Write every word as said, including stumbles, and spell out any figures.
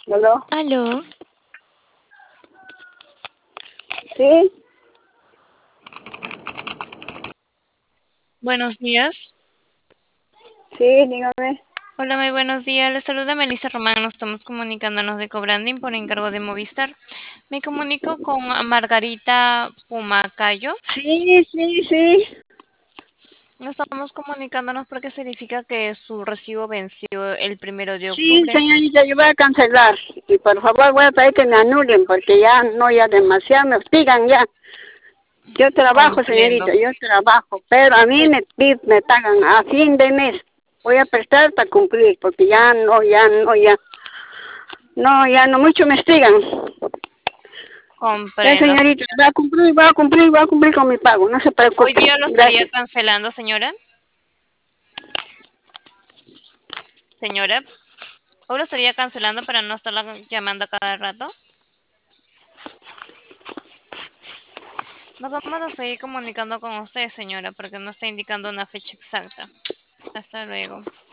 ¿Aló? Aló, Sí, buenos días. sí, dígame. Hola, muy buenos días. Les saluda Melissa Román. Nos estamos comunicándonos de Cobranding por encargo de Movistar. Me comunico con Margarita Pumacayo. Sí, sí, sí. Nos estamos comunicándonos porque significa que su recibo venció el primero de Sí, octubre. señorita, yo voy a cancelar. Y por favor voy a pedir que me anulen porque ya no, ya demasiado me hostigan ya. Yo trabajo, Comprendo. señorita, yo trabajo, pero a mí Se- me, pi- me pagan a fin de mes. Voy a prestar para cumplir porque ya no, ya no, ya. No, ya no mucho me hostigan. Ya, Comprendo. señorita, voy a cumplir, voy a cumplir, voy a cumplir con mi pago. No se Hoy preocupe. día lo estaría Gracias. cancelando, señora. Señora, hoy lo estaría cancelando para no estarla llamando a cada rato. Nos vamos a seguir comunicando con usted, señora, porque no está indicando una fecha exacta. Hasta luego.